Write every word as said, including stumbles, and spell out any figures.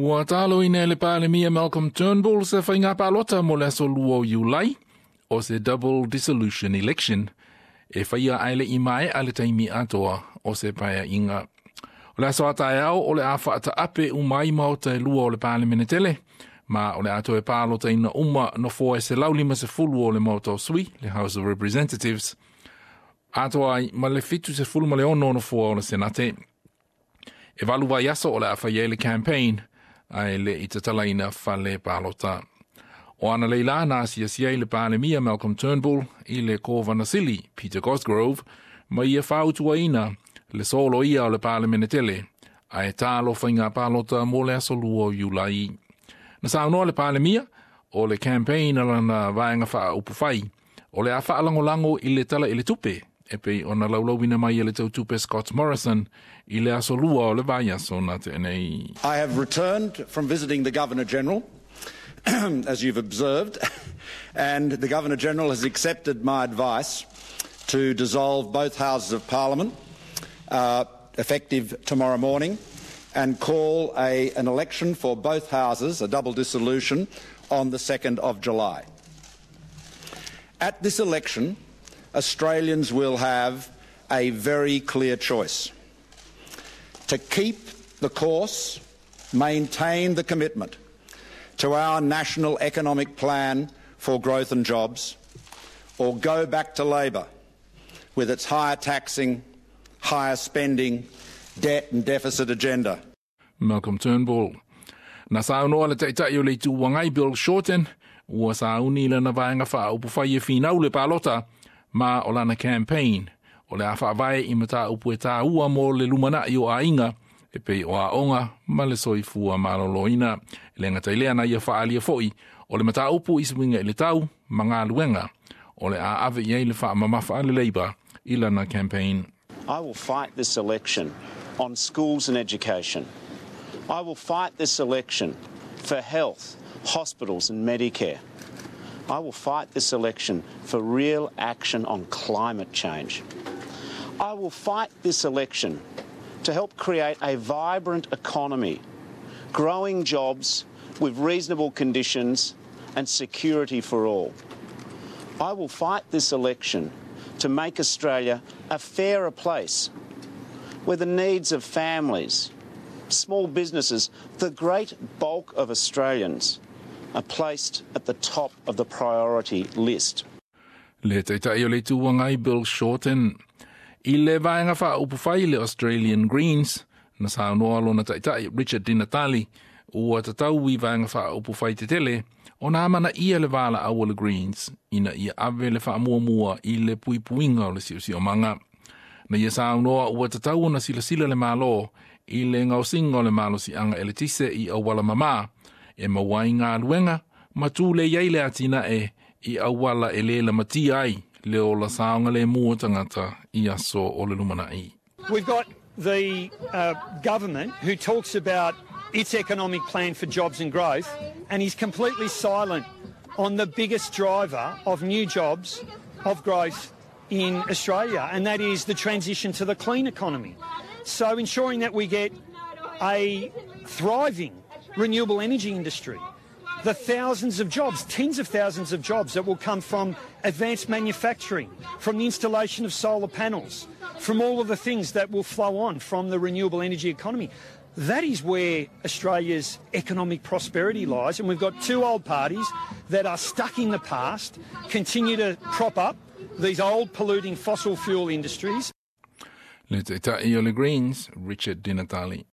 Ua talo ina le pale mia Malcolm Turnbull se whainga palota mo le aso luo Iulai o se double dissolution election e whaia aile i mai ale taimi atoa o se paia inga. O le aso atai au o le a whaata ape umai mau te lua o le pale menetele, ma o le ato e palota ina uma no fo e se laulima se fulu o le mauto sui, le House of Representatives. Atoa ai ma le fitu se fulu ma le ono no fo o le Senate. E walu vai aso o le a whaia le campaign, ai le i te talaina whale palota. O ana leila na sia sia i le pale mia Malcolm Turnbull i le Corvana Silly, Peter Cosgrove, ma ia whautua ina le solo ia o le pale menetele, ai talo whainga palota mo le aso luo Iulai. Na saunoa le pale mia o le campaign ala na vaenga wha upu whai, o le a whaalango lango i le tala i le tupe, e pei o na laulawina mai i le tau tupe Scott Morrison i le aso lua o le vai aso na te enei. I have returned from visiting the Governor-General, as you've observed, and the Governor-General has accepted my advice to dissolve both Houses of Parliament, uh, effective tomorrow morning, and call a, an election for both Houses, a double dissolution, on the second of July. At this election, Australians will have a very clear choice: to keep the course, maintain the commitment to our national economic plan for growth and jobs, or go back to Labor with its higher taxing, higher spending, debt and deficit agenda. Malcolm Turnbull. Na saunoa le taitai o le tuwangai Bill Shorten, ua sauni le na vaenga wha upu whai e whinau le palota, ma o lana campaign, o le a whaavai i mata upu e tā ua mo le lumana i o a inga, e pei o a onga, ma le soifua maloloina, le ngatailea na ia whaalia foi, o le mata upu iswinga i le tau, ma ngā luenga, o le a ave iei le wha mamafa le Labour, i lana campaign. I will fight this election on schools and education. I will fight this election for health, hospitals and Medicare. I will fight this election for real action on climate change. I will fight this election to help create a vibrant economy, growing jobs with reasonable conditions and security for all. I will fight this election to make Australia a fairer place where the needs of families, small businesses, the great bulk of Australians are placed at the top of the priority list. Le teitai o le tuwangai Bill Shorten. I le vaenga wha upu whai le Australian Greens, na saunoa lo na teitai Richard Di Natale, ua tatau i vaenga wha upu whai te tele, o nā mana ia le vala au le Greens, ina ia ave le wha mua mua i le pui puinga o le siusi o manga. Na ia saunoa ua tatau na sila sila le malo, i le ngau singo le malo si anga eletise i awala mama, e mawai ngā luenga, matu le yeile atina e i awala e le la mati ai, le o la saonga le mua tangata i aso o le lumanai. We've got the uh, government who talks about its economic plan for jobs and growth, and is completely silent on the biggest driver of new jobs, of growth in Australia, and that is the transition to the clean economy. So ensuring that we get a thriving renewable energy industry, the thousands of jobs, tens of thousands of jobs that will come from advanced manufacturing, from the installation of solar panels, from all of the things that will flow on from the renewable energy economy. That is where Australia's economic prosperity lies, and we've got two old parties that are stuck in the past, continue to prop up these old polluting fossil fuel industries. Le teitai o le Greens, Richard Di Natale.